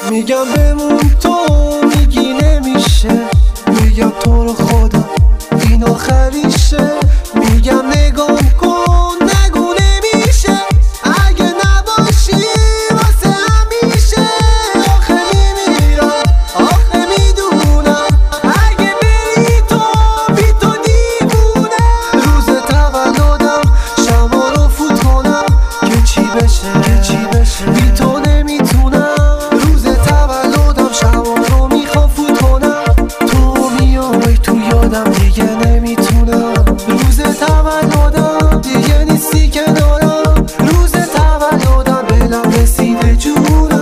میگم بمون تو میگی نمیشه، میگم تو رو خدا این آخریشه، میگم نگام کن نگو نمیشه، اگه نباشی واسه همیشه. آخه میمیرم آخه میدونم اگه بری تو بی تو دیوونه. روز تولدم شما رو فوت کنم که چی بشه بی تو نمیتونم. روز تولدم شما رو میخوام فوت کنم، تو میای تو یادم دیگه نمیتونم. روز تولدم دیگه نیستی کنارم، روز تولدم دلم رسیده جونم.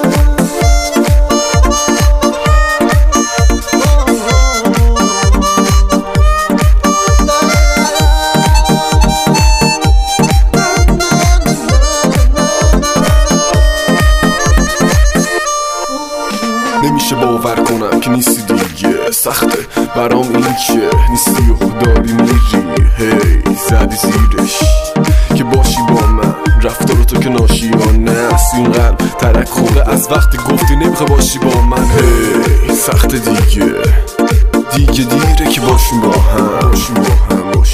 نمیشه باور کنم که نیستی دیگه، سخته برام این که نیستی و داری میری. هی زدی زیرش که باشی با من، رفتار تو که ناشیانه است اینقدر ترک خورده از وقتی گفتی نمیخوای باشی با من. هی سخته دیگه دیره که باشیم با هم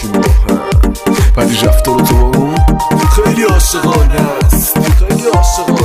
ولی رفتار تو با اون خیلی عاشقانه است، خیلی عاشقانه.